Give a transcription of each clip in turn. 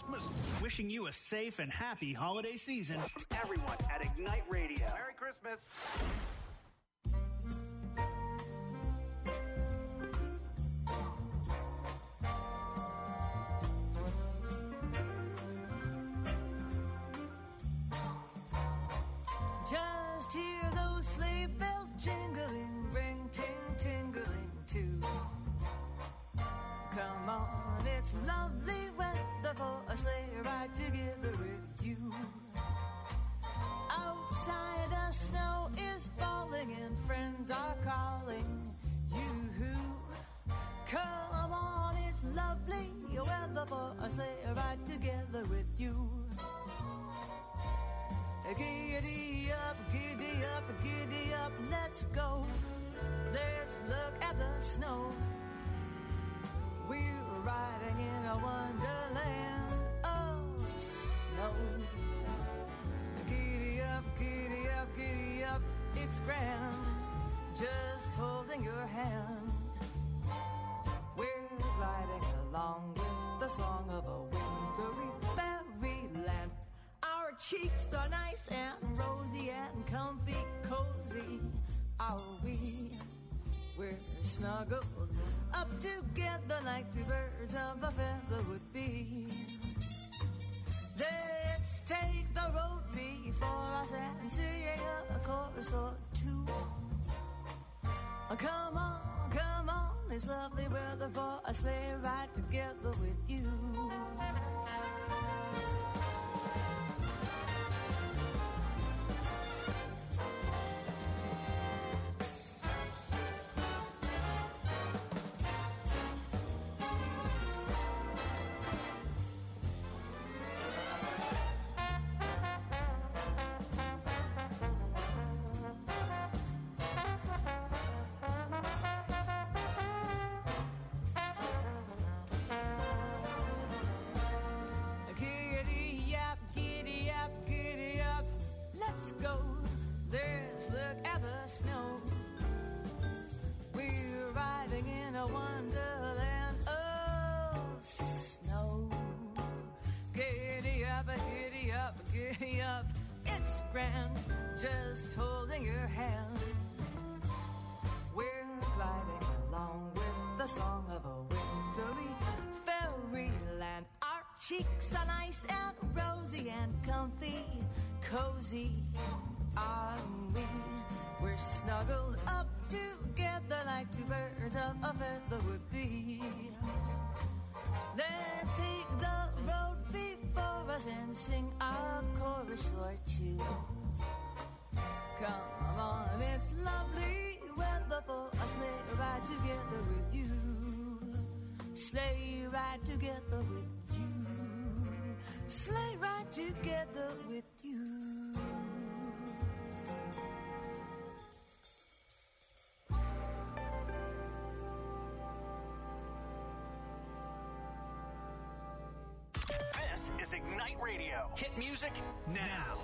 Christmas. Wishing you a safe and happy holiday season. Everyone at Ignite Radio. Merry Christmas. Just hear those sleigh bells jingling, ring, ting, tingling too. Come on, it's lovely weather for a sleigh ride together with you. Outside the snow is falling and friends are calling you. Come on, it's lovely weather for a sleigh ride together with you. Giddy up, giddy up, giddy up, let's go. Let's look at the snow. We're riding in a wonderland of snow. Giddy up, giddy up, giddy up, it's grand, just holding your hand. We're gliding along with the song of a wintry fairyland. Our cheeks are nice and rosy and comfy, cozy are we. We're snuggled up together like two birds of a feather would be. Let's take the road before us and sing a chorus or two. Come on, come on, it's lovely weather for a sleigh ride together with you. Giddy up, it's grand, just holding your hand. We're gliding along with the song of a wintry fairyland. Our cheeks are nice and rosy and comfy, cozy are we. We're snuggled up together like two birds of a feather would be. Let's take the road before us and sing a chorus or two. Come on, it's lovely weather for a sleigh ride together with you. Sleigh ride together with you. Sleigh ride together with you. Is Ignite Radio. Hit music now.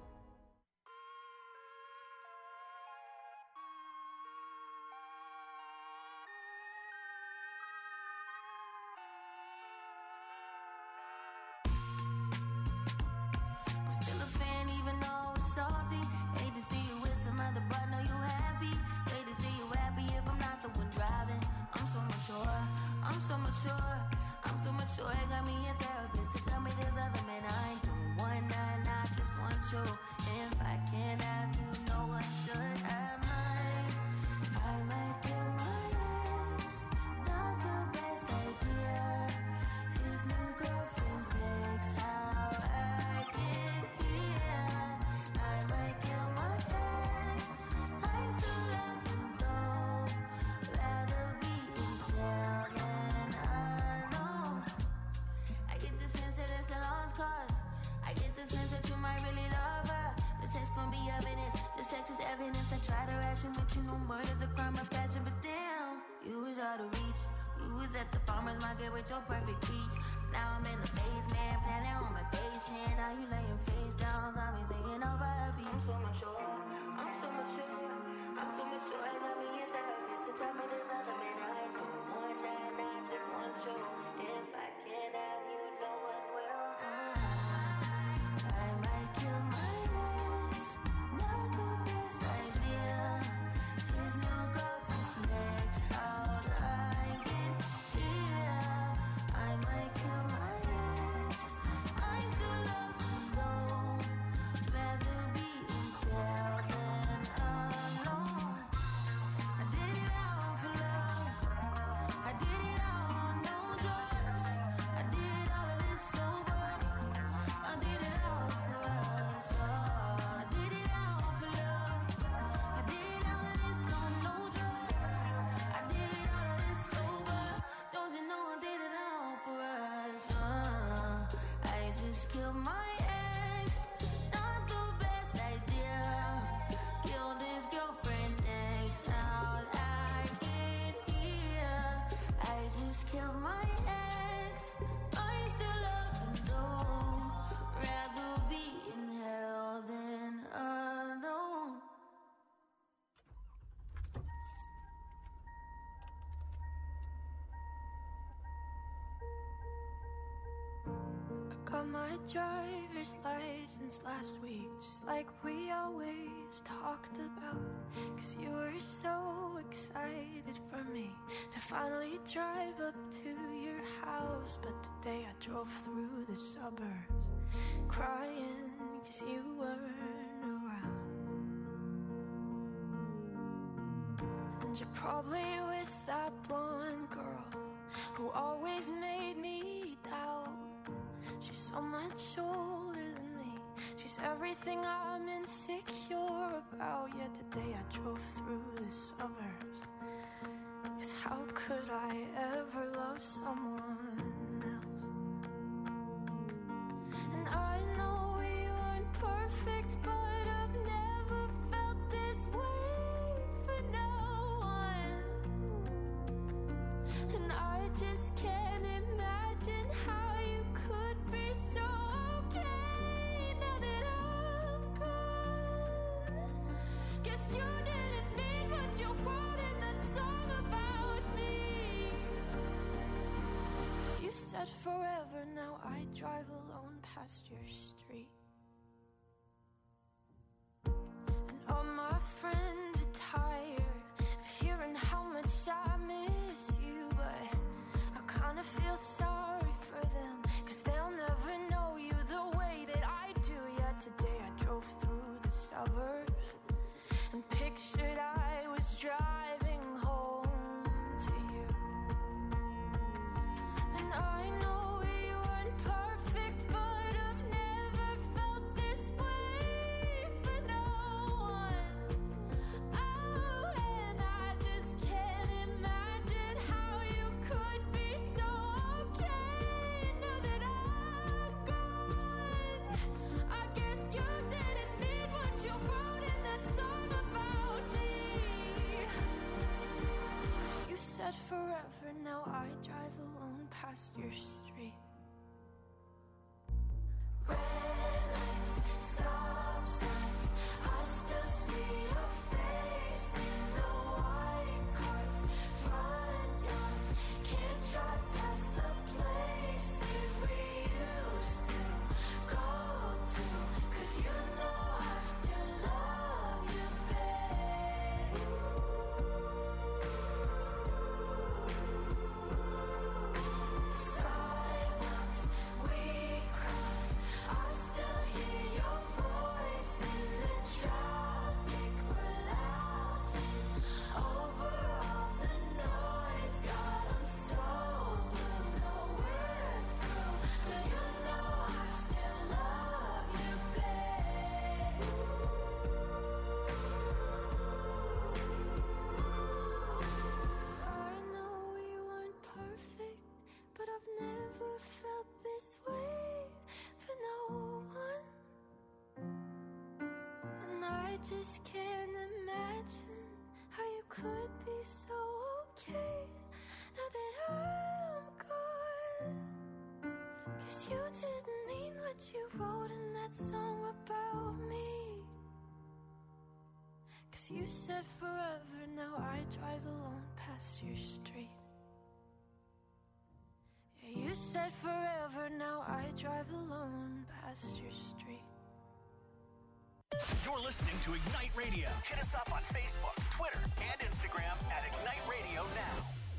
I'm still a fan even though it's salty. Hate to see you with some other, but know you happy. Hate to see you happy if I'm not the one driving. I'm so mature, I'm so mature. I'm so mature, it got me a therapist to tell me there's other men I ain't doing one night, I just want you. If I can't have you, no one should. I might get my ex, not the best idea. His new girlfriend's next, how I get here. I might get my ex, I still love him though. Rather be in jail than alone. I get the sense that it's a lost cause. I get the sense that you might really love her. This text gon' be evidence. This text is evidence. I try to ration with you. No murder's a crime of passion, but damn, you was out of reach. You was at the farmer's market with your perfect peach. Now I'm in the basement, planning on my patient. Now you laying face down, got me singing over a beat. I'm so mature, I'm so mature, I'm so mature. I got me a therapist to tell me there's other men I don't want that, I just want you. If I can't have you, no one will. my ex. Not the best idea. Killed his girlfriend next. Now I get here. I just killed my ex. I still love him though. Rather be in hell than alone. Got my driver's license last week, just like we always talked about. 'Cause you were so excited for me to finally drive up to your house. But today I drove through the suburbs crying 'cause you weren't around. And you're probably with that blonde girl who always made me doubt. She's so much older than me. She's everything I'm insecure about. Yet today I drove through the suburbs. 'Cause how could I ever love someone else? And I know we weren't perfect, but I've never felt this way for no one. And I just can't imagine how you could be so okay now that I'm gone. Guess you didn't mean what you wrote in that song about me. 'Cause you said forever, now I drive alone past your street. And all my friends are tired of hearing how much I miss you, but I kinda feel sorry for them, 'cause they'll never know you the way that I do. Yet today I drove through the suburbs and pictured I was driving home to you. And I know we weren't perfect, but I've never felt this way for no one. Oh, and I just can't imagine how you could be so okay now that I'm gone. I guess you didn't mean what you wrote in that song about me. 'Cause you said forever, now I drive alone past your street. Red lights, stop signs, I still see your face in the white cars, front yards. Can't drive past the places we used to go to, 'cause you know I still love you, babe. Sidewalks we cross, I still hear your voice in the traffic. We're laughing over all the noise. God, I'm so blue, know we're through, but you know I still love you, babe. I know we weren't perfect, but I've never felt this way for no one. And I just can't imagine how you could be so okay now that I'm gone. 'Cause you didn't mean what you wrote in that song about me. 'Cause you said forever, now I drive alone past your street. Yeah, you said forever, now I drive alone past your street. You're listening to Ignite Radio. Hit us up on Facebook, Twitter, and Instagram at Ignite Radio Now.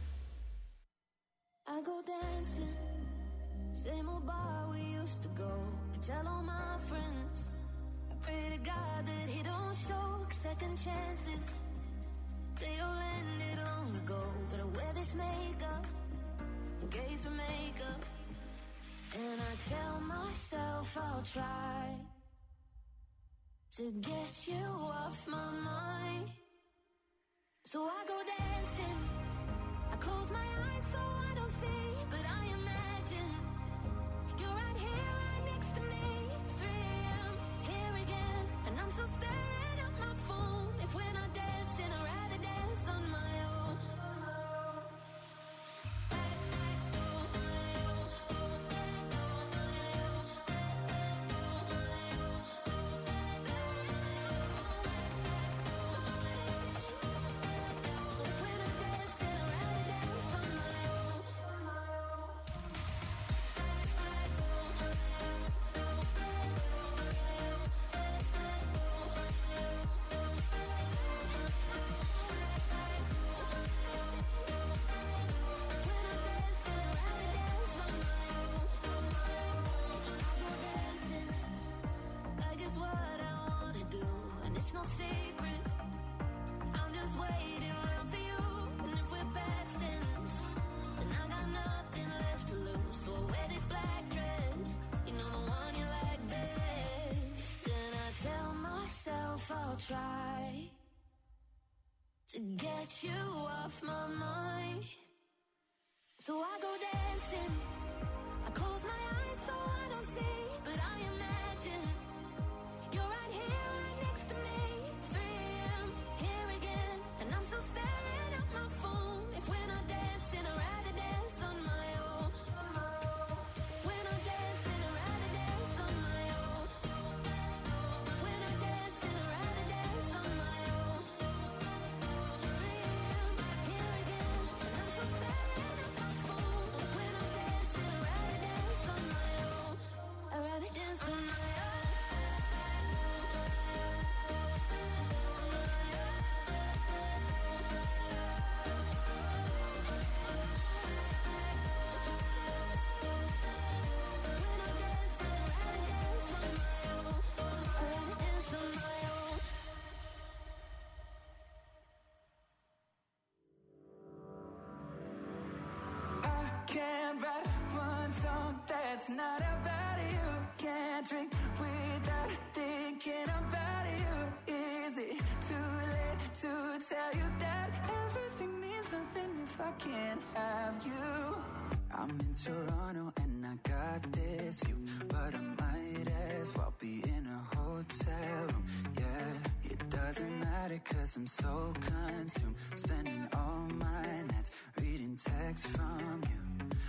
I go dancing, same old bar we used to go. I tell all my friends, I pray to God that he don't show second chances. They all ended long ago, but I wear this makeup in case we make up. And I tell myself I'll try to get you off my mind. So I go dancing, I close my eyes so I don't see, but I imagine you're right here, right next to me. get you off my mind. So I go dancing. I close my eyes so I don't see, but I imagine you're right here, right next to me. It's 3 a.m. here again, and I'm still staring at my phone. If we're not dancing, I'd rather dance on my own. If we're not dancing, I'd rather dance on my own. If we're not dancing, I'd rather dance on my own. 3 a.m. here again, and I'm still staring at my phone. If we're not dancing, I'd rather dance on my own. I'd rather dance on my own. I can't write one song that's not about you. Can't drink without thinking about you. Is it too late to tell you that everything means nothing if I can't have you? I'm in Toronto and I got this view, but I might as well be in a hotel room. Yeah, it doesn't matter 'cause I'm so consumed, spending all my nights reading texts from you.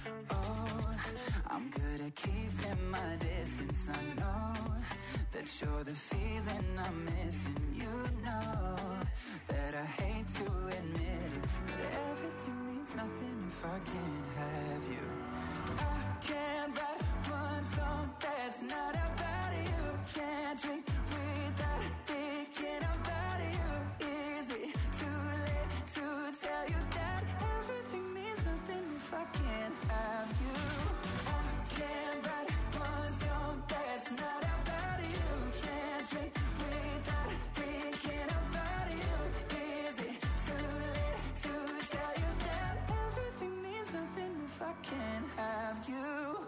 Oh, I'm good at keeping my distance. I know that you're the feeling I'm missing. You know that I hate to admit it, but everything means nothing if I can't have you. I can't write one song that's not about you. Can't drink without thinking about you. Is it too late to tell you that everything means nothing if I can't have you? I can't write one song that's not about you. Can't drink without thinking about you. Is it too late to tell you that everything means nothing if I can't have you?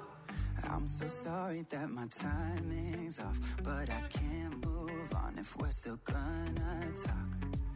I'm so sorry that my timing's off, but I can't move on if we're still gonna talk.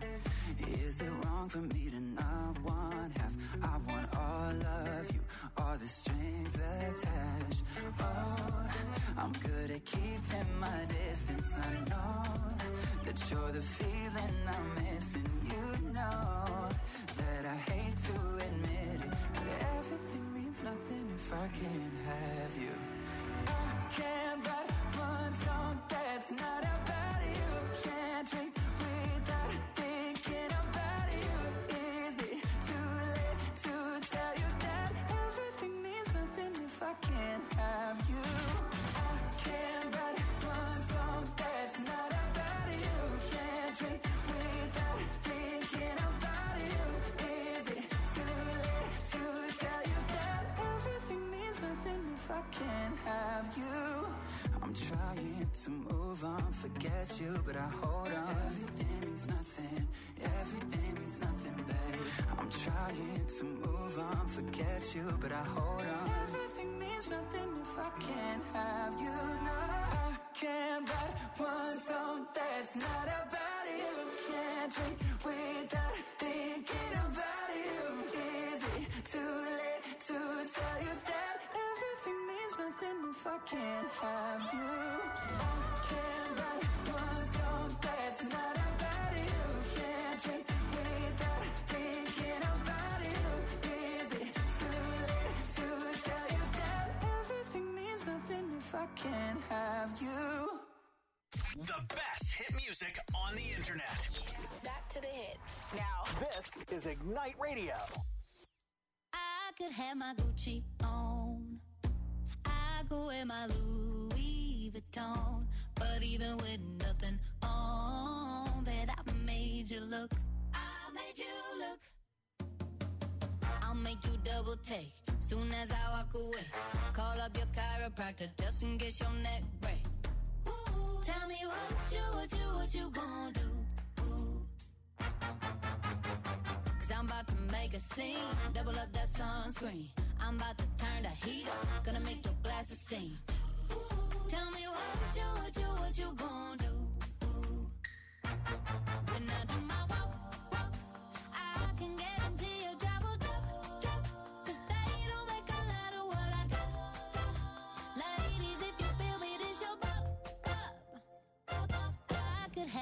Is it wrong for me to not want half? I want all of you, all the strings attached. Oh, I'm good at keeping my distance. I know that you're the feeling I'm missing. You know that I hate to admit it, but everything means nothing if I can't have you. I can't write one song that's not about you. Can't drink without thinking about you. Is it too late to tell you that everything means nothing if I can't have you? I can't write one song that's not about you. Can't drink without thinking about you. Is it too late to tell you that everything means nothing if I can't have you? I'm trying to move on, forget you, but I hold on. Everything means nothing, everything means nothing, babe. I'm trying to move on, forget you, but I hold on. Everything means nothing if I can't have you. No, I can't write one song that's not about you. Can't drink without thinking about you. Is it too late to tell you that everything means nothing if I can't have you? I can't write one song that's not about you. Can't drink without thinking about you. Is it too late to tell you that everything means nothing if I can't have you? The best hit music on the internet. Back to the hits. Now, this is Ignite Radio. I could have my Gucci on. I go wear my Louis Vuitton. But even with nothing on, bet I made you look. I made you look. I'll make you double take soon as I walk away. Call up your chiropractor just in case your neck break. Ooh, tell me what you gonna do? Ooh. 'Cause I'm about to make a scene, double up that sunscreen. I'm about to turn the heat up, gonna make your glasses steam. Ooh, tell me what you gonna do? Ooh. When I do my walk, I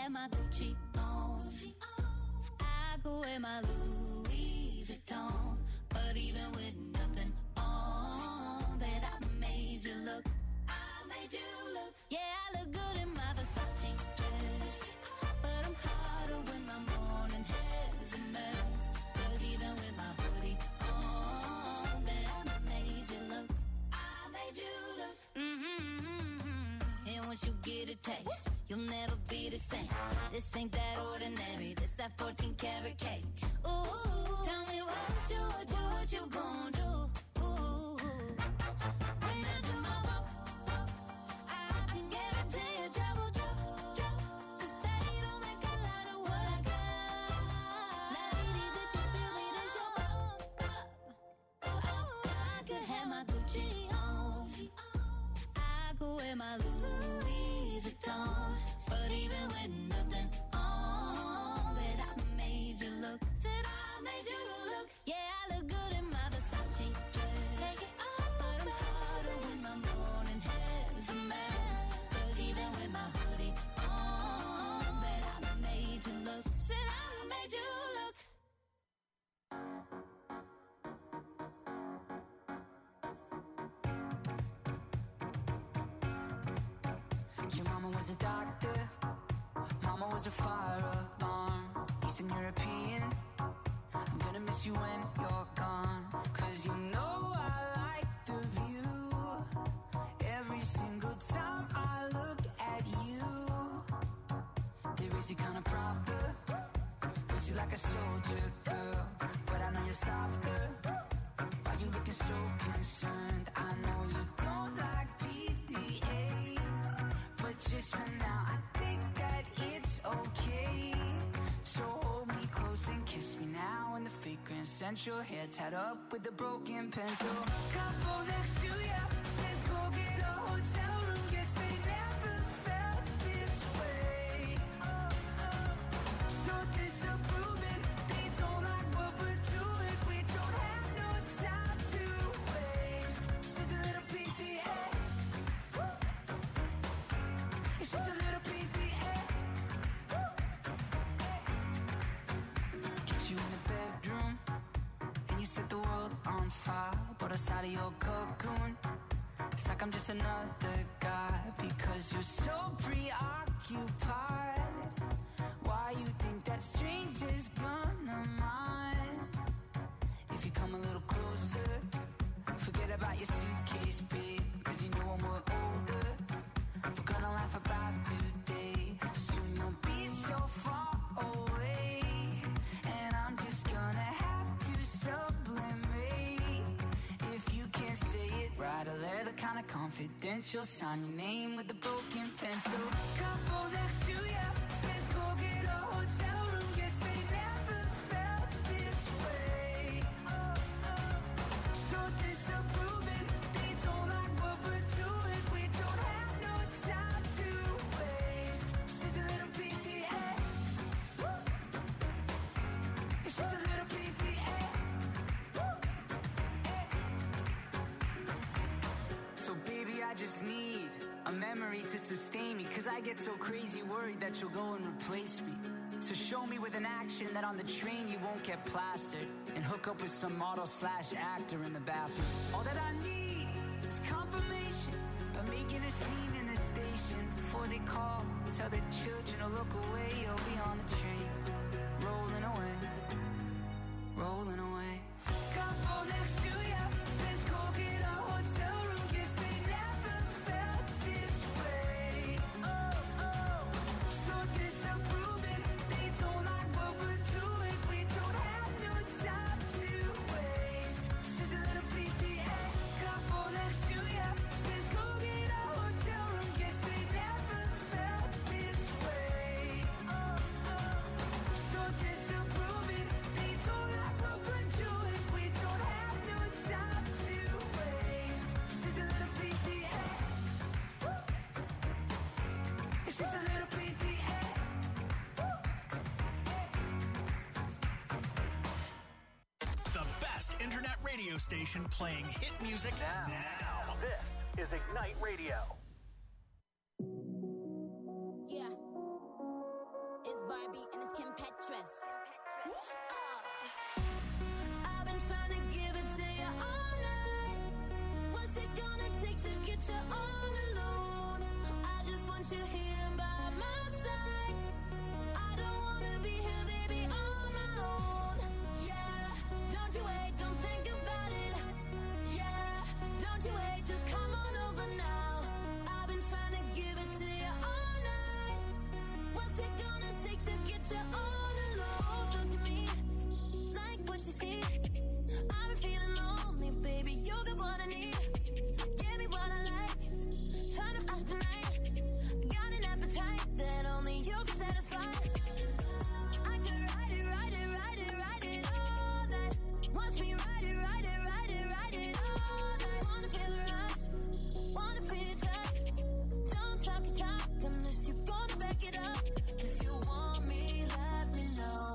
have my Gucci on. I could wear my Louis Vuitton. But even with nothing on, bet I made you look. I made you look. Yeah, I look good in my Versace dress. But I'm hotter when my morning hair's a mess. 'Cause even with my hoodie on, bet I made you look. I made you look. And once you get a taste, you'll never be the same. This ain't that ordinary. This that 14 karat cake. Ooh, tell me what you gon' do? Ooh, when I do my walk, I can guarantee you trouble, drop. 'Cause they don't make a lot of what I got. Ladies, if you feel me, this your pop. I could have my Gucci on. I could wear my Louis Vuitton. But even with nothing on, bet I made you look. Said I made you look. Yeah, I look good in my Versace dress. Take it off, but I'm hotter when my morning hair's a mess. 'Cause even with my hoodie on, bet I made you look. Said I made you look. Your mama was a doctor, mama was a fire alarm. Eastern European, I'm gonna miss you when you're gone. 'Cause you know I like the view. Every single time I look at you, they raise you kinda proper, raise you like a soldier girl. But I know you're softer. Why you looking so concerned? I know you don't like PDA, but just for now, I think that it's okay. So hold me close and kiss me now in the fake Grand Central. Hair tied up with a broken pencil. Couple next to ya says go get a hotel room. Guess they never felt this way. So disapproving, they don't like what we're doing. We don't have no time to waste. She's a little PDA. She's a little PDA. Get you in the bedroom, and you set the world on fire. But outside of your cocoon, it's like I'm just another guy. Because you're so preoccupied. Why you think that stranger's gonna mind? If you come a little closer, forget about your suitcase, babe. 'Cause you know when we're older, we're gonna laugh about today. Soon you'll be so far away, and I'm just gonna have to sublimate. If you can't say it, write a letter kinda confidential. Sign your name with a broken pencil. Couple next to ya says go get a hotel room. Guess they never felt this way. So disapproving, they don't like what we're doing. We don't have no time to waste. She's a little PDA. She's a little PDA. So baby, I just need a memory to sustain me. 'Cause I get so crazy worried that you'll go and replace me. So show me with an action that on the train you won't get plastered, and hook up with some model/actor in the bathroom. All that I need is confirmation by making a scene in the station. Before they call, tell the children to look away. You'll be on the train, rolling away, rolling away. Couple next to ya says go get a hotel room. Guess they never felt this way. So disapproving, they don't like what we're doing. We don't have no time to waste. She's a little PDA. Couple next to ya says go get a hotel room. Guess they never felt this way. So disapproving, they don't like what we're doing. We don't have no time to waste. She's a little PDA. She's a little PDA. The best internet radio station playing hit music now. This is Ignite Radio. Yeah. impetuous. I've been trying to give it to you all night. What's it gonna take to get you all alone? I just want you here by my side. I don't wanna be here, baby, on my own. Yeah, don't you wait, don't think about it. Yeah, don't you wait, just come on over now. I've been trying to give it to you all night. What's it gonna take to get you all alone? Look at me, like what you see. I've been feeling lonely, baby, you got what I need. Give me what I like, try to ask tonight. Got an appetite that only you can satisfy. I could ride it, ride it, ride it, ride it all night. Watch me ride it, ride it, ride it, ride it all night. Wanna feel the rush, wanna feel your touch. Don't talk your talk unless you're gonna back it up. If you want me, let me know.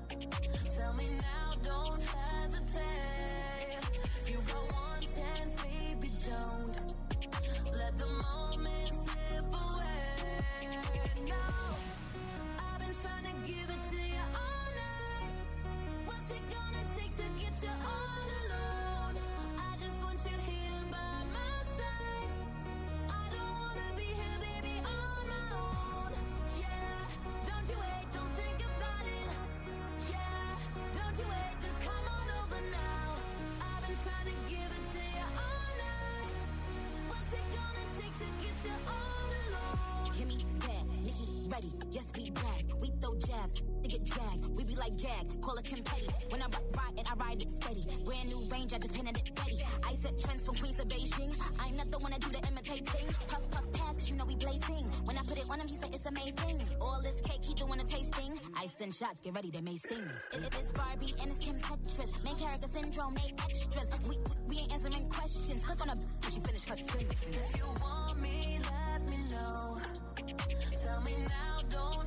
Tell me now, don't hesitate. You got one chance, baby, don't let the moment slip away. No, I've been trying to give it to you all night. What's it gonna take to get you all alone? I just want you here by my side. I don't wanna be here, baby, on my own. Yeah, don't you wait, don't think about it. Yeah, don't you wait, just come on over now. I've been trying to give it to you all night. What's it gonna take to get you all alone? Kimmy, bad, Nikki, ready, yes, we brag. We throw jabs, they get dragged. We be like gag, call it confetti. When I ride it, I ride it steady. Brand new range, I just painted it ready. I set trends from Queens to Beijing. I'm not the one that do the imitating. Puff, puff, pass, cause you know we blazing. When I put it on him, he said it's amazing. All this cake, he doing a tasting. I send shots, get ready, they may sting. It is Barbie and it's impetuous. Main character syndrome, they extras. We ain't answering questions. Click on a she finished her sentence. If you want me, let me know. Tell me now, don't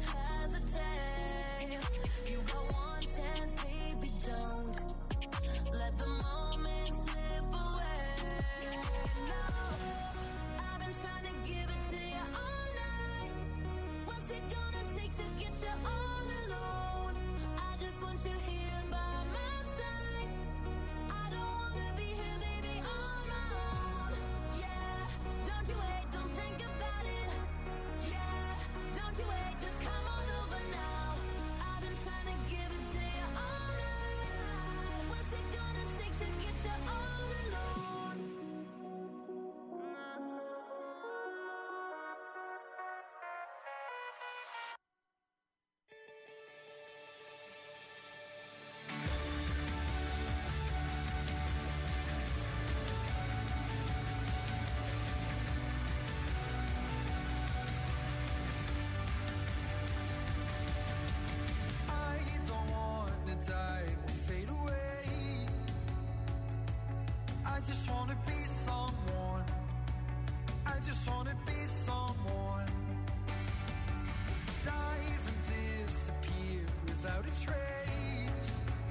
hesitate. You got one chance, baby, don't let the moment slip away. No, I've been trying to give it to you all night. What's it gonna take to get you all alone? I just want you here by my side. I don't wanna be here, baby, on my own. Yeah, don't you wait, don't think about it. Yeah, don't you wait, just come on over now. I've been trying to give it to you all night. What's it gonna take to get you all alone? I don't wanna die or fade away. I just wanna be someone. I just wanna be someone. Dive and disappear without a trace.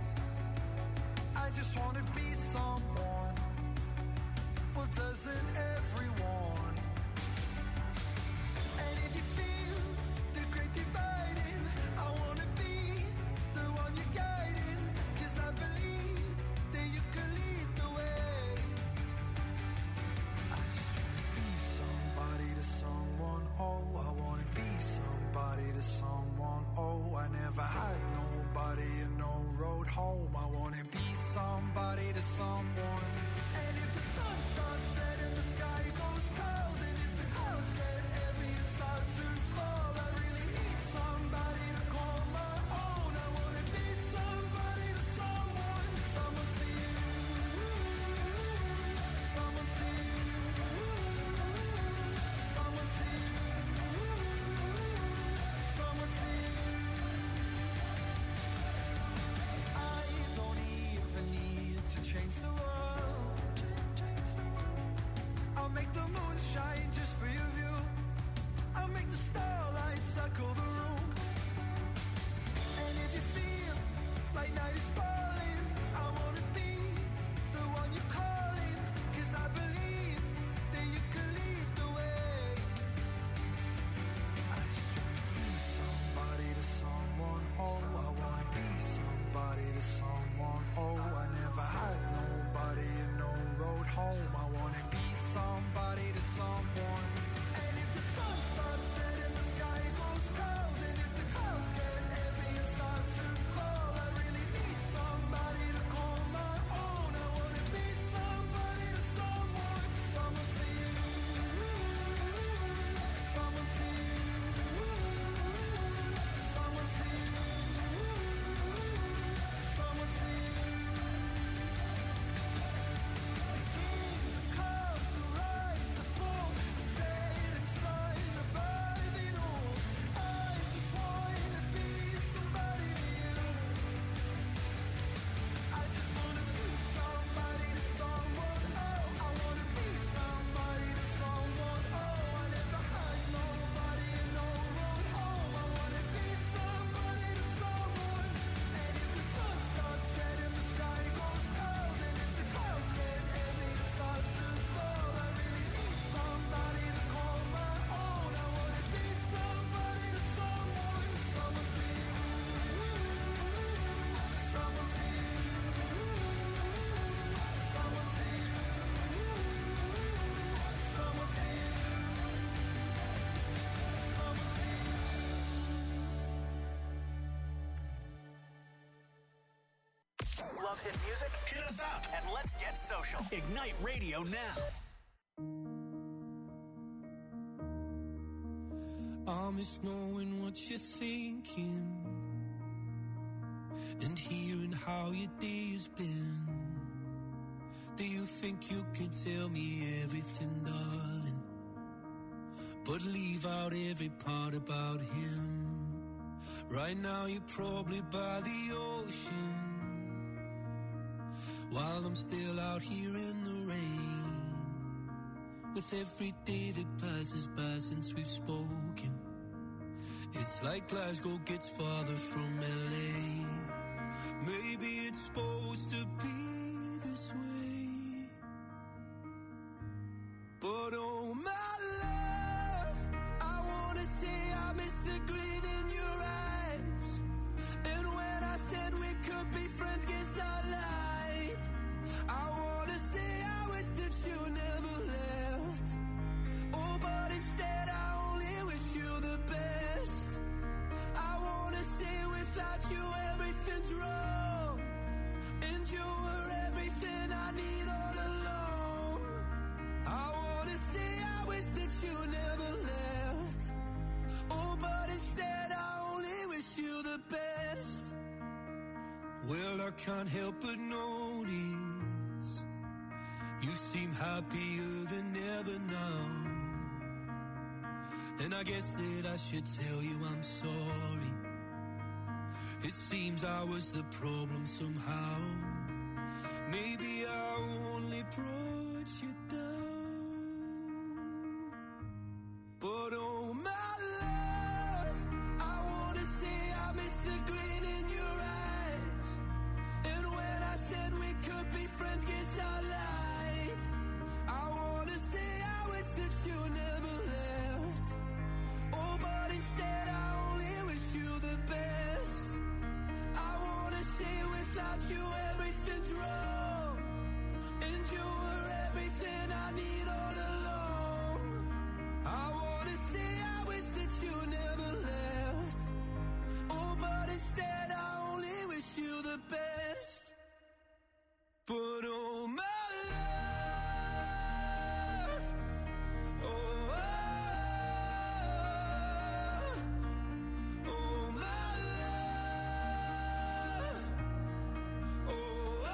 I just wanna be someone. Well, doesn't everyone? And if you feel the great dividing, I wanna be the one you're guiding. 'Cause I believe that you can lead the way. I just wanna be somebody to someone. Oh, I wanna be somebody to someone. Oh, I never had nobody and no road home. I wanna be somebody to someone. love hit music? Hit us up and let's get social. Ignite Radio now. I miss knowing what you're thinking and hearing how your day has been. Do you think you can tell me everything, darling, but leave out every part about him? Right now you're probably by the ocean, while I'm still out here in the rain. With every day that passes by since we've spoken, it's like Glasgow gets farther from LA. Maybe it's supposed to be this way, but oh my love, I wanna say I miss the grin in your eyes. And when I said we could be friends, guess I lied. I wanna say I wish that you never left. Oh, but instead I only wish you the best. I wanna say without you everything's wrong, and you were everything I need all along. I wanna say I wish that you never left. Oh, but instead I only wish you the best. Well, I can't help but notice you seem happier than ever now. And I guess that I should tell you I'm sorry. It seems I was the problem somehow. Maybe I only brought you down. But oh my love, I wanna say I miss the grin in your eyes. And when I said we could be friends, guess I lied. I wanna say I wish that you never left. Oh, but instead I only wish you the best. I wanna say without you everything's wrong, and you were everything I need all along. I wanna say I wish that you never left. Oh, but instead I only wish you the best. But oh my love, oh, oh my love, oh,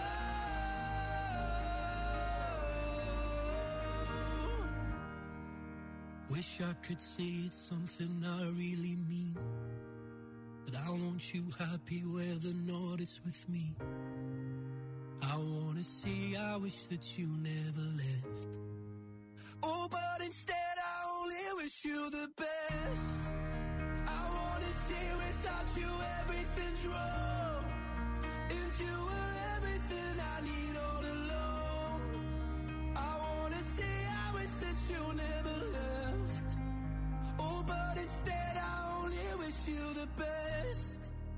wish I could say it's something I really mean, that I want you happy where the north is with me. I wanna say I wish that you never left. Oh, but instead I only wish you the best. I wanna say without you everything's wrong, and you were everything I need all along. I wanna say I wish that you never left. Oh, but instead I only wish you the best.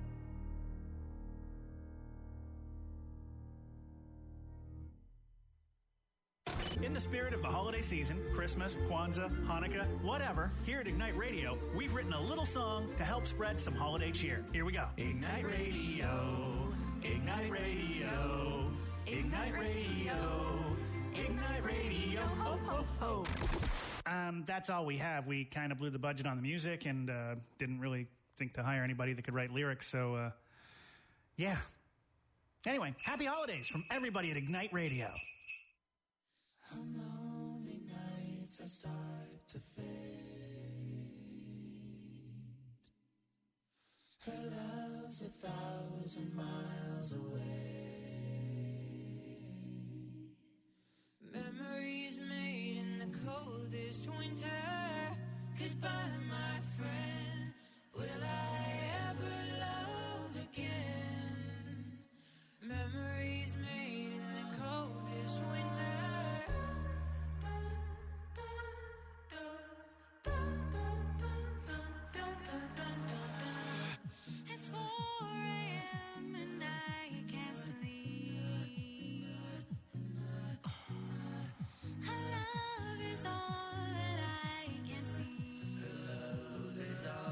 In the spirit of the holiday season, Christmas, Kwanzaa, Hanukkah, whatever, here at Ignite Radio, we've written a little song to help spread some holiday cheer. Here we go. Ignite Radio, Ignite Radio, Ignite Radio, Ignite Radio, ho, ho, ho. That's all we have. We kind of blew the budget on the music and didn't really think to hire anybody that could write lyrics, so, yeah. Anyway, happy holidays from everybody at Ignite Radio. And lonely nights I start to fade. Her love's 1,000 miles away. Memories made in the coldest winter. Goodbye, my friend. Will I ever love again? Memories made in the coldest winter. It's 4 a.m. and I can't sleep. Her love is all that I can see. Her love is all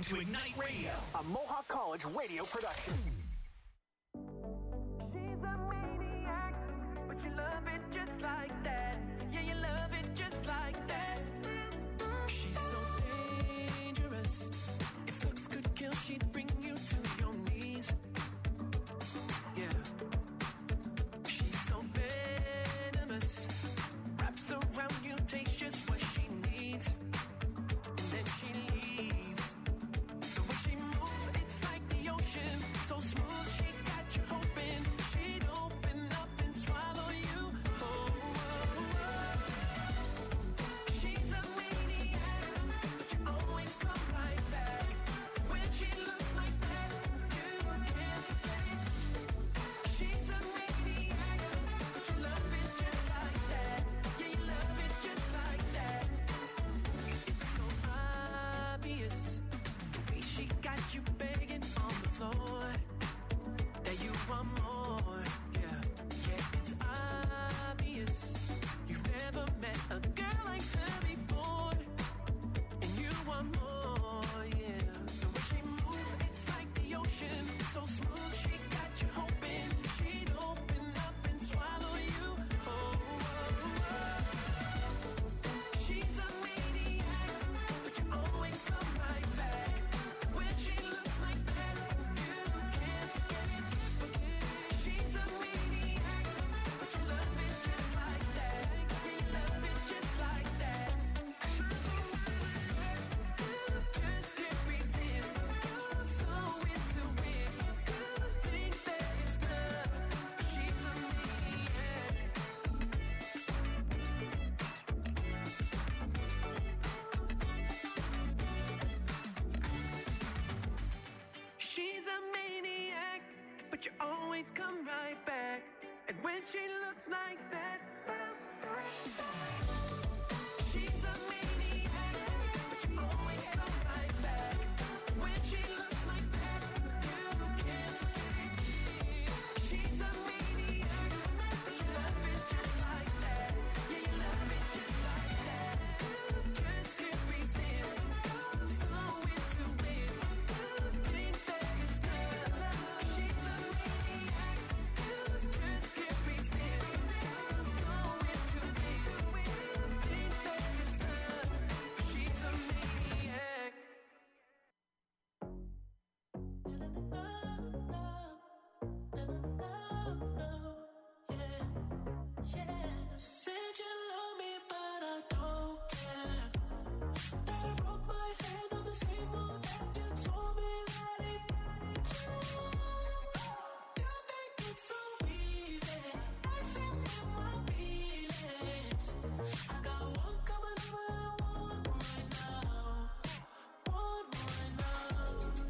to Ignite Radio, A Mohawk College radio production. She's a maniac, but you love it just like that. Yeah, you love it just like that. She's so dangerous. If looks could kill, she'd bring you to your knees. Yeah. She's so venomous. Wraps around you, takes just what she needs. And then she leaves. The way she moves, it's like the ocean. So smooth, she got you hoping she'd open up and swallow you. Oh, oh, oh. She's a maniac, but you always come right back. When she looks like that, you can't forget it. She's a maniac, but you love it just like that. Yeah, you love it just like that. It's so obvious, the way she got you begging on the floor that you want more. Yeah, yeah, it's obvious. You've never met a girl like her before, and you want more. Yeah, the way she moves, it's like the ocean. So smooth, she got you hoping she'd open up and swallow you. Oh, oh, oh. She's a maniac, but you always come right back. When she looks like that, you can't forget it. She's a maniac, but you love it just like that. Yeah, you love it just like that. Just can't resist. You're so into it. Think that it's love. She's a maniac. She's a maniac, but you always come right back. And when she looks like that, she's a maniac, but you always come right back. When she looks like that, you can't forget it. She's a maniac, but you love it just like that. Yeah, you love it just like that. Just can't resist. You're so into it. Think that it's love. She's a maniac. Just can't resist. You're so into it. Think that it's love. She's a maniac. Said you love me, but I don't care. That I broke my hand on the table, and you told me that it. You think it's so easy. I said in my feelings. I got one coming over and one right now. One right now.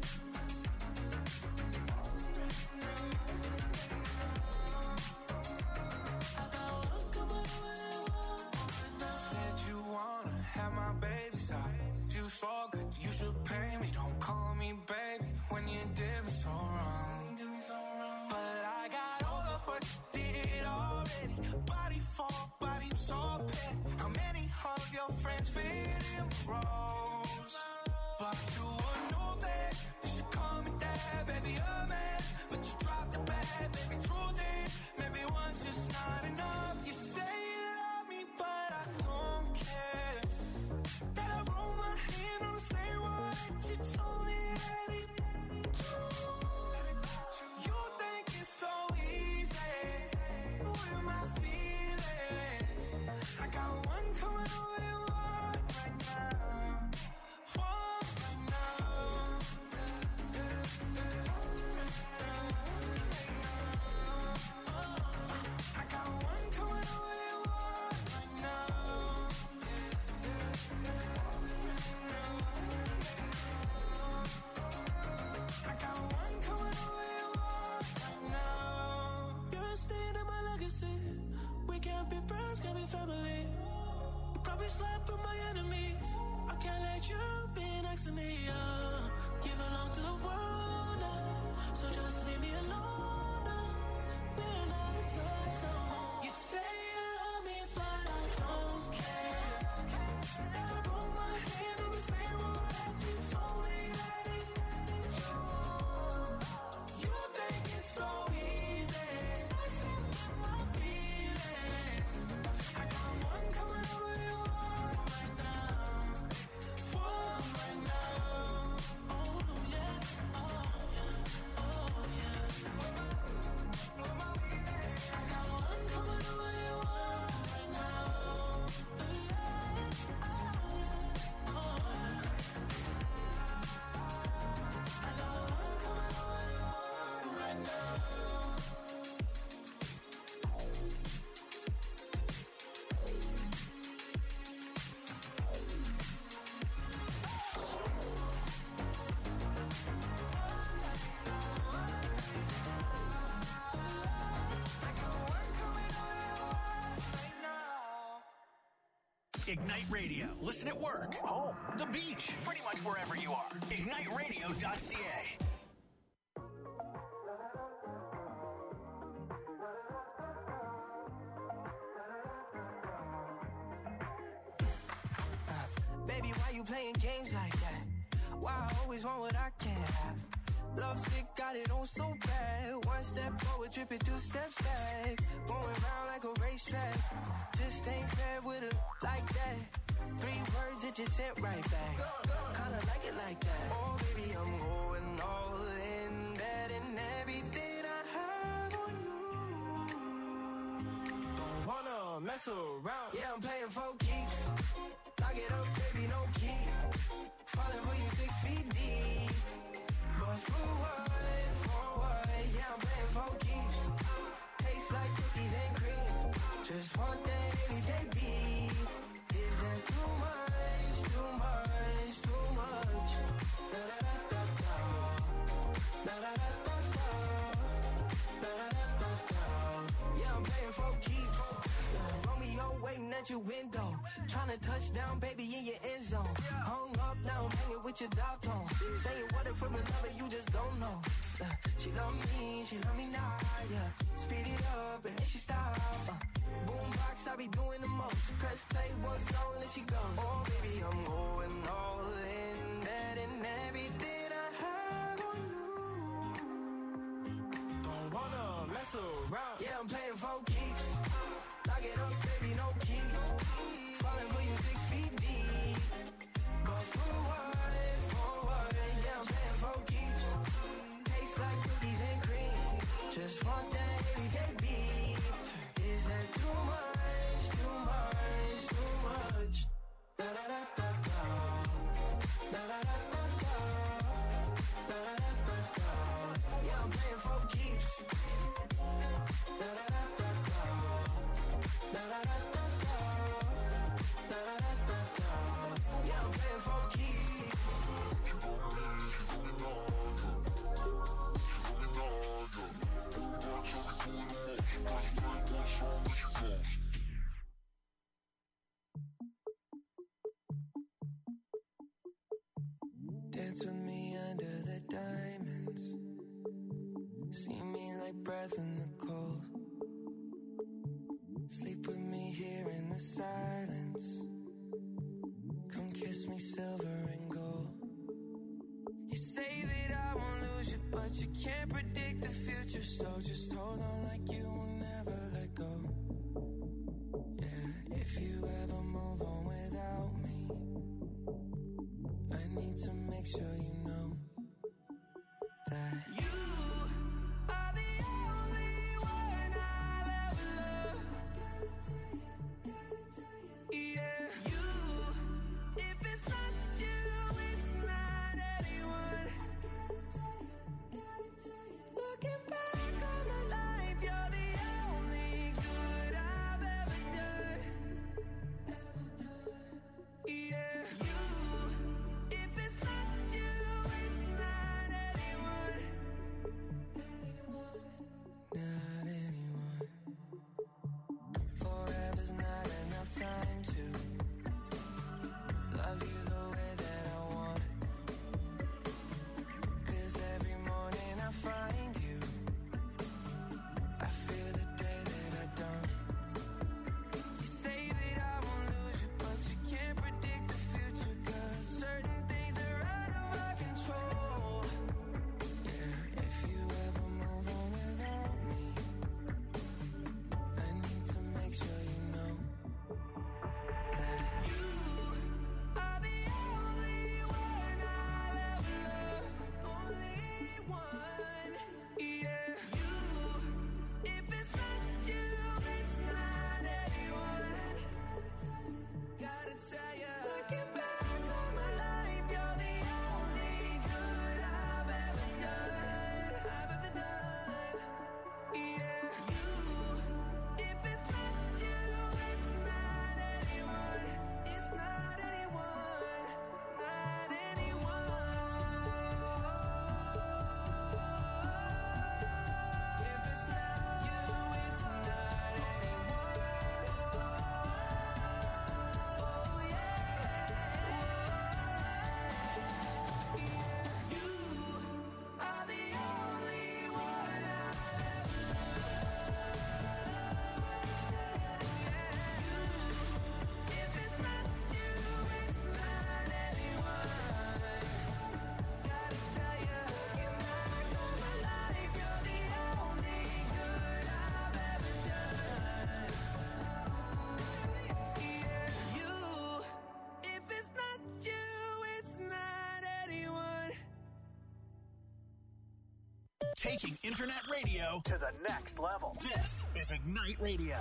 I got one coming over and one right now. Said you wanna have my baby's eye. You so good, you should pay me. Don't call me baby when you did me so wrong. But I got all of what you did already. Body for body, so petty. How many of your friends fit in roles? But you would know that you should call me dad, baby, a man. But you dropped the bag, baby, true thing. Maybe one's just not enough. You say you love me, but I don't care. That I roll my hand on the same one that you told me that it. You think it's so easy with my feelings. I got one coming over and one right now. One right now. I got one coming over and one right now. I got one coming over and one right now. You're a stain in my legacy. We can't be friends, can't be family. You probably slept with my enemies. I can't let you be next to me. You belong to the world now, so just leave me alone now. We're not in touch no more. You say you love me, but I don't care. And I broke my hand on the same one that you told me that it. Ignite Radio. Listen at work, home, the beach, pretty much wherever you are. IgniteRadio.ca. Baby, why you playing games like that? Why I always want what I can't have? Love sick, got it on so bad. One step forward, tripping 2 steps back. Going round like a racetrack. Just ain't fair with her like that. 3 words that you sent right back. Kinda like it like that. Oh, baby, I'm going all in. Betting everything I have on you. Don't wanna mess around. Yeah, I'm playing for keeps. Lock it up, baby, no key. Falling for you 6 feet deep. But for what, yeah, I'm playing for keeps. Tastes like cookies and cream. Just want that AJB. Is that too much, too much, too much? Da-da-da-da-da. Da-da-da-da-da. Da-da-da-da-da. Yeah, I'm playing for keeps. Romeo waiting at your window. Tryna touch down, baby, in your end zone. Hung up now, I'm hanging with your dog tone. Saying what if we're in love and you just don't know. She love me now, yeah. Speed it up and then she stop. Boombox, I be doing the most. Press play one song and then she goes. Oh, baby, I'm going all in. Betting everything I have on you. Don't wanna mess around. Yeah, I'm playing for keeps. Lock it up, baby, no key. Falling for you 6 feet deep. But for what, yeah, I'm playing for keeps. Tastes like cookies and cream. Just want that AJB. Is that too much, too much, too much? Da-da-da-da-da. Da-da-da-da-da. Da-da-da-da-da. Yeah, I'm playing for keeps. Da-da-da-da-da. Da-da-da-da-da. Da-da-da-da-da. Yeah, I'm playing for keeps. Dance with me under the diamonds. See me like breath in the cold. Sleep with me here in the silence. Come kiss me silver and gold. You say that I won't lose you, but you can't predict the future. So just hold on like you will never let go. Yeah, if you ever move on without me, I need to make sure you know that you are the only one I'll ever love. Yeah, you. If it's not you, it's not anyone. Looking back on my life, Taking internet radio to the next level. This is Ignite Radio.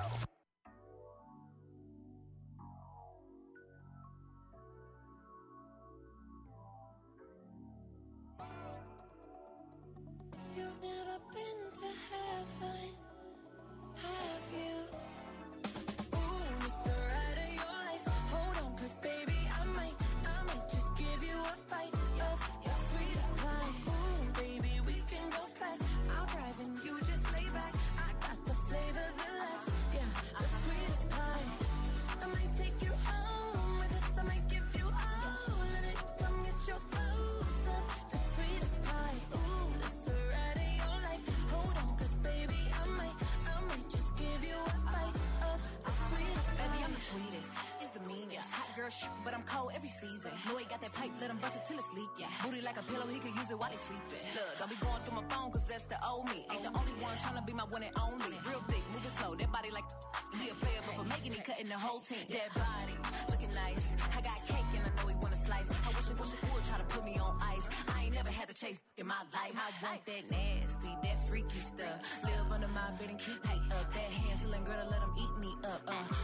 You've never been to heaven, have you? Ooh, it's the ride of your life. Hold on, 'cause baby, I might just give you a bite of your sweetest pie. Ooh, baby, we can go fast. I'll drive and you just lay back. I got the flavor, the last, yeah, the sweetest pie. I might take you home with us. I might give you all of it. Come get your dose of the sweetest pie. Ooh, that's the ride of your life. Hold on, 'cause baby, I might just give you a bite of the sweetest pie. Baby, I'm the sweetest. It's the meanest. Hot girl shit, but I'm cold every season. Know he got that pipe, let him bust it till it's leak. Yeah. Booty like a pillow, he could use it while he's sleeping. Look, don't be going through my phone, 'cause that's the old me. Ain't the only one tryna be my one and only. Real thick, moving slow, that body like he a player, but for making it, cutting the whole team. That body, looking nice. I got cake and I know he wanna slice. I wish it would try to put me on ice. I ain't never had to chase in my life. I want that nasty, that freaky stuff. Live under my bed and keep me up. That Hansel girl to let him eat me up.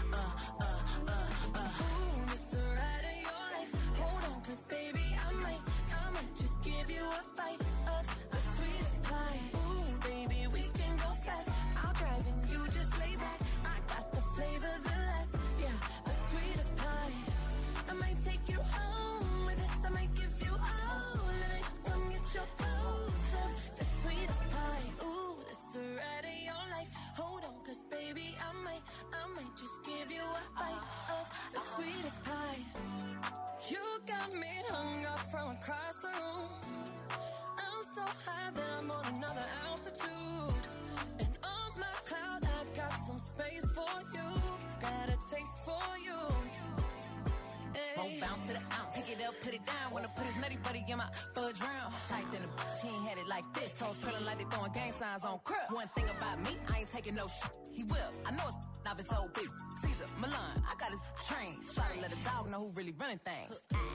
Ooh, it's the ride of your life. Hold on, 'cause baby, I might just give you a bite of the sweetest pie. Ooh, baby, we can go fast. I'll drive and you just lay back. I got the flavor, the last, yeah, the sweetest pie. I might take you home with us. I might give you all of it. Come get your dose of the sweetest pie. Ooh, it's the ride of your life. Hold on, 'cause baby, I might just give you a bite of the sweetest pie. You got me hung up from across the room. I'm so high that I'm on another altitude. And on my cloud, I got some space for you. Got a taste for you. Won't bounce to the ounce, pick it up, put it down. Wanna put his nutty buddy in my fudge round. Tight than a bitch, he ain't had it like this. Toes curling like they throwing gang signs on crib. One thing about me, I ain't taking no shit. He will. I know it's not his old bitch. Caesar, Milan, I got his train. Try to let a dog know who really running things.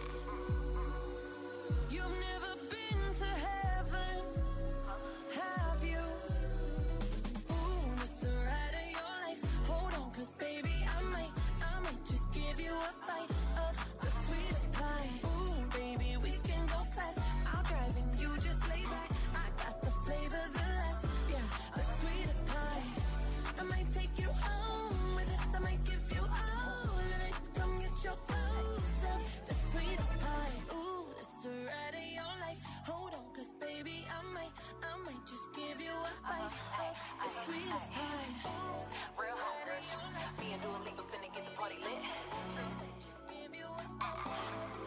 You've never been to heaven, have you? Ooh, it's the ride of your life. Hold on, 'cause baby, I might just give you a bite of the sweetest pie. Ooh, baby, we can go fast. I'll drive and you just lay back. I got the flavor, the last, yeah, the sweetest pie. I might take you home with us. I might give you all of it. Come get your dose of the sweetest pie. Ooh, that's the ride of your life. Hold on, 'cause baby, I might just give you a bite of the sweetest pie. Real hungry. Me and Dua Lipa finna get the party lit. Just give you a sweetest pie.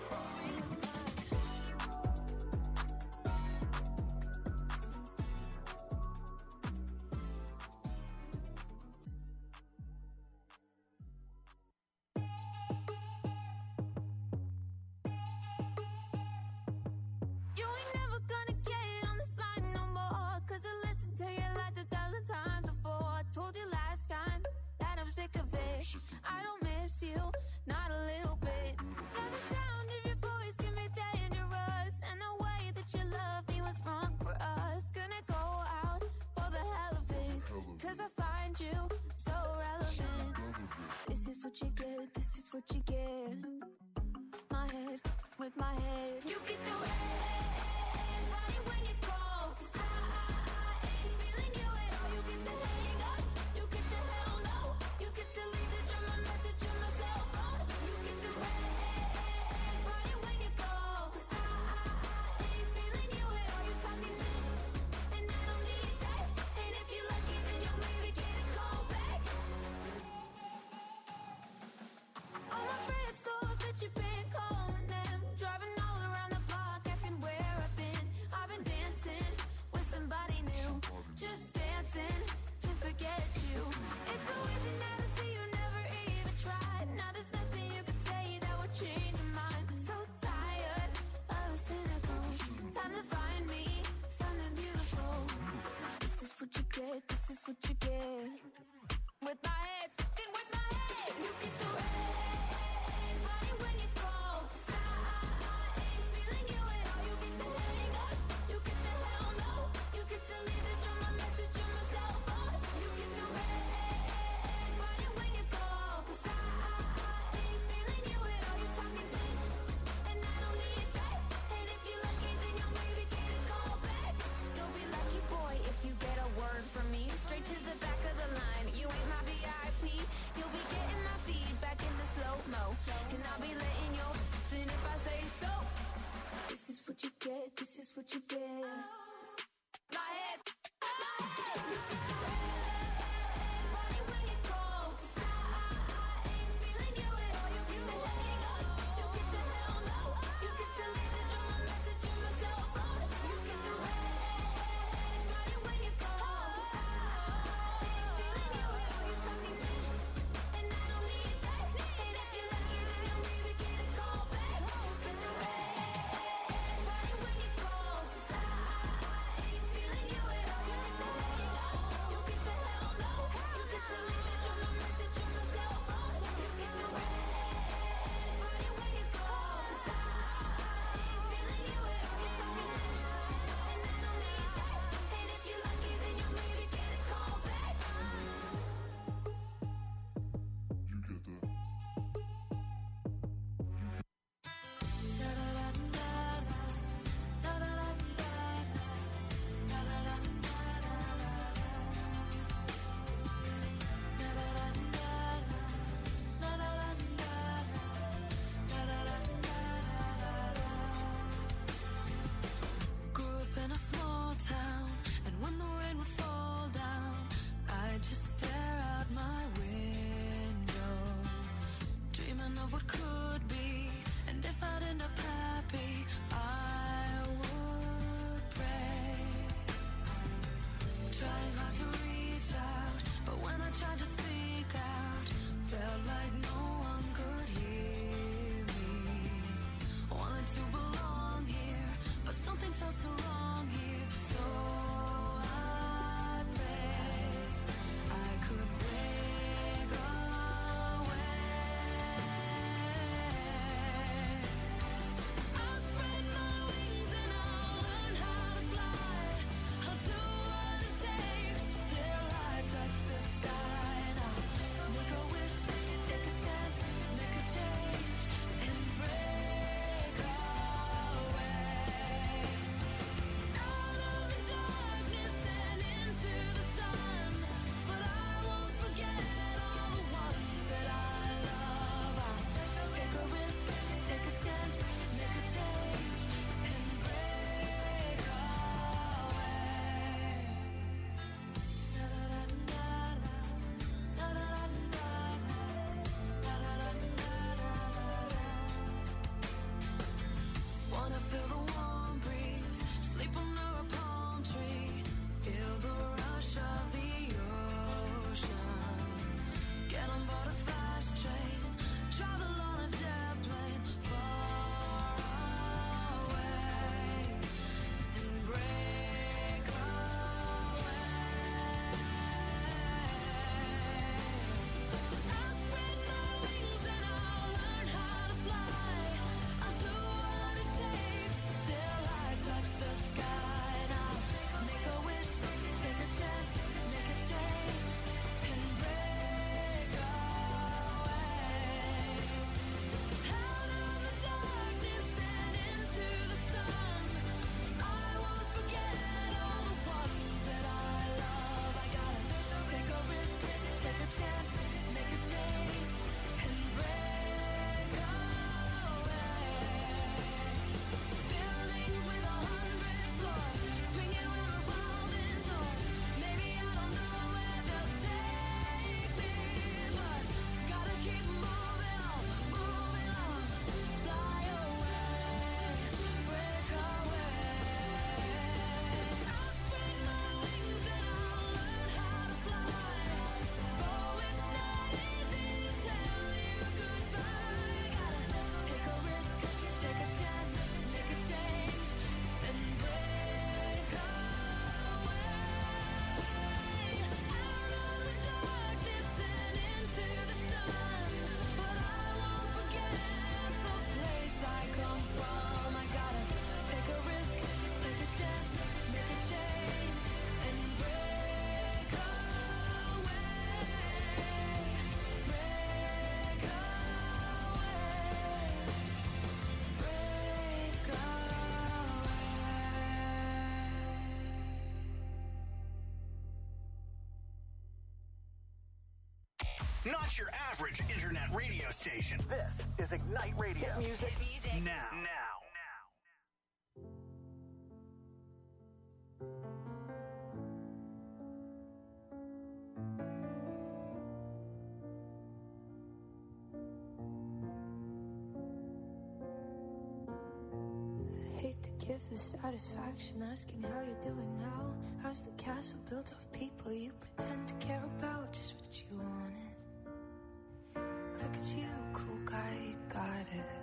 You ain't never gonna get on this line no more, 'cause I listened to your lies 1,000 times before. I told you last time that I'm sick of it. I don't miss you, not a little bit. Now the sound of your voice can be dangerous, and the way that you love me was wrong for us. Gonna go out for the hell of it, 'cause I find you so relevant. This is what you get, this is what you get. My head with my head. You get the head right when you call, 'cause I ain't feeling you at all. You get the hang up, you get the hell no. You get to leave the drum, my message on my cell phone. You get the head right when you call, 'cause I ain't feeling you at all. You talking this, and I don't need that. And if you're lucky, then you'll maybe get a call back. All my friends thought that you've been calling them, driving all around the block, asking where I've been. I've been dancing with somebody new, just dancing to forget you. It's so easy now to see you never even tried. Now there's nothing you could say that would change your mind. So tired of the cynical. Time to find me something beautiful. This is what you get, this is what you get. With my head, fucking with my head. You get the head right when you call, 'cause I ain't feeling you at all. You get the hang up, you get the hell no. You get to leave the what you get. My head. Not your average internet radio station. This is Ignite Radio. Hit music. Now. the satisfaction asking how you're doing now. How's the castle built of people you pretend to care about? Just what you wanted. Look at you, cool guy, you got it.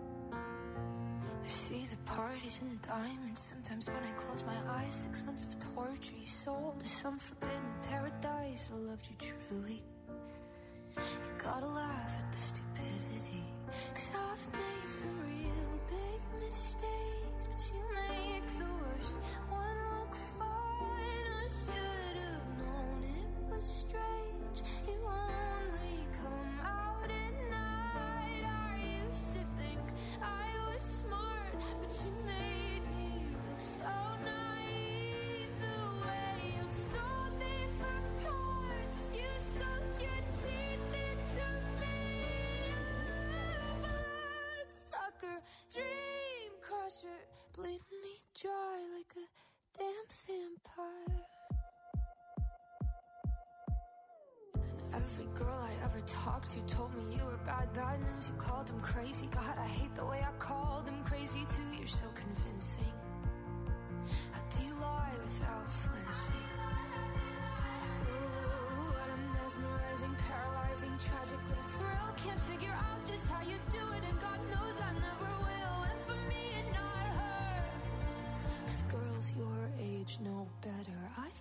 I see the parties and diamonds. Sometimes when I close my eyes, 6 months of torture you sold to some forbidden paradise. I loved you truly. You gotta laugh at the stupidity, 'cause I've made some real big mistakes, but you make the worst one look fine. I should have known it was strange. You only come out at night. I used to think I was smart, but you made me look so naive. The way you sold me for parts, you sunk your teeth into me. Bloodsucker, dream crusher, bleeding me dry like a damn vampire. And every girl I ever talked to told me you were bad, bad news. You called them crazy. God, I hate the way I called them crazy too. You're so convincing. How do you lie without flinching? Ooh, what a mesmerizing, paralyzing, tragic little thrill. Can't figure out just how you do it, and God knows I never will. And for me and not her, 'cause girls your age know better. I